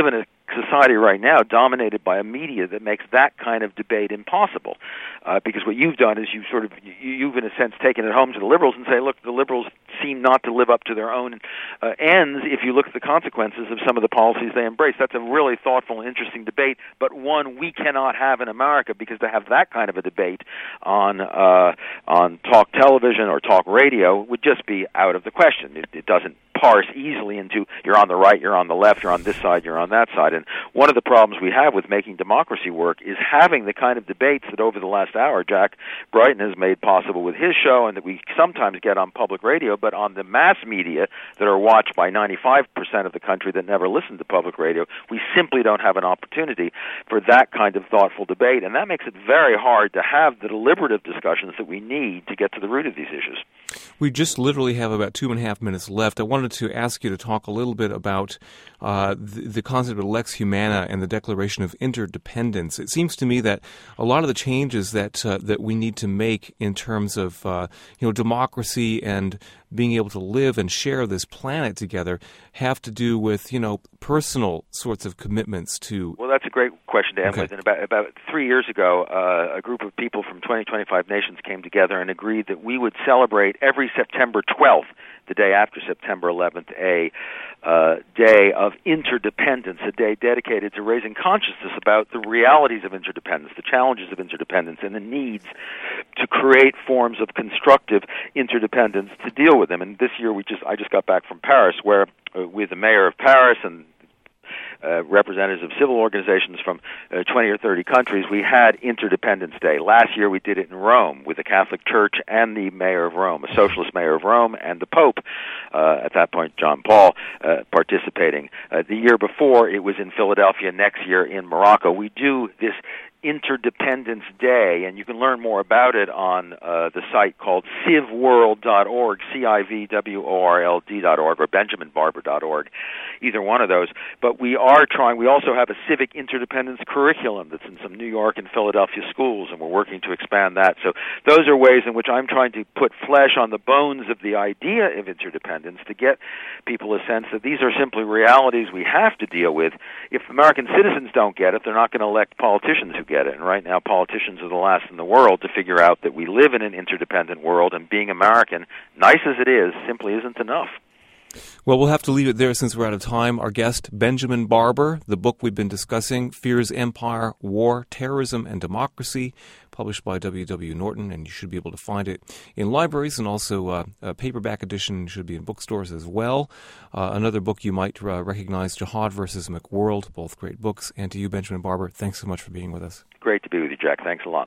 live in a society right now dominated by a media that makes that kind of debate impossible. Uh, because what you've done is you've sort of, you, you've in a sense taken it home to the liberals and say, look, the liberals seem not to live up to their own uh, ends if you look at the consequences of some of the policies they embrace. That's a really thoughtful and interesting debate, but one we cannot have in America, because to have that kind of a debate on uh, on talk television or talk radio would just be out of the question. It, it doesn't parse easily into you're on the right, you're on the left, you're on this side, you're on that side. And one of the problems we have with making democracy work is having the kind of debates that over the last hour Jack Brighton has made possible with his show, and that we sometimes get on public radio, but on the mass media that are watched by ninety-five percent of the country that never listen to public radio, we simply don't have an opportunity for that kind of thoughtful debate, and that makes it very hard to have the deliberative discussions that we need to get to the root of these issues. We just literally have about two and a half minutes left. I wanted to ask you to talk a little bit about uh, the, the concept of Lex Humana and the Declaration of Interdependence. It seems to me that a lot of the changes that uh, that we need to make in terms of uh, you know democracy and being able to live and share this planet together have to do with you know personal sorts of commitments to. Well, that's a great question to end okay. with. And about about three years ago, uh, a group of people from twenty, twenty-five nations came together and agreed that we would celebrate every September twelfth, the day after September eleventh, a uh, day of interdependence, a day dedicated to raising consciousness about the realities of interdependence, the challenges of interdependence, and the needs to create forms of constructive interdependence to deal with them. And this year, we just I just got back from Paris, where uh, with the mayor of Paris and Uh, representatives of civil organizations from uh, twenty or thirty countries, we had Interdependence Day. Last year we did it in Rome with the Catholic Church and the mayor of Rome, a socialist mayor of Rome, and the Pope, uh, at that point John Paul, uh, participating. Uh, the year before it was in Philadelphia, next year in Morocco. We do this Interdependence Day, and you can learn more about it on uh, the site called civworld dot org, C I V W O R L D dot org, or benjamin barber dot org, either one of those. But we are trying, we also have a civic interdependence curriculum that's in some New York and Philadelphia schools, and we're working to expand that. So those are ways in which I'm trying to put flesh on the bones of the idea of interdependence to get people a sense that these are simply realities we have to deal with. If American citizens don't get it, they're not going to elect politicians who get it. And right now, politicians are the last in the world to figure out that we live in an interdependent world, and being American, nice as it is, simply isn't enough. Well, we'll have to leave it there since we're out of time. Our guest, Benjamin Barber, the book we've been discussing, Fears, Empire, War, Terrorism, and Democracy, published by W W. Norton, and you should be able to find it in libraries, and also uh, a paperback edition should be in bookstores as well. Uh, another book you might uh, recognize, Jihad versus McWorld, both great books. And to you, Benjamin Barber, thanks so much for being with us. Great to be with you, Jack. Thanks a lot.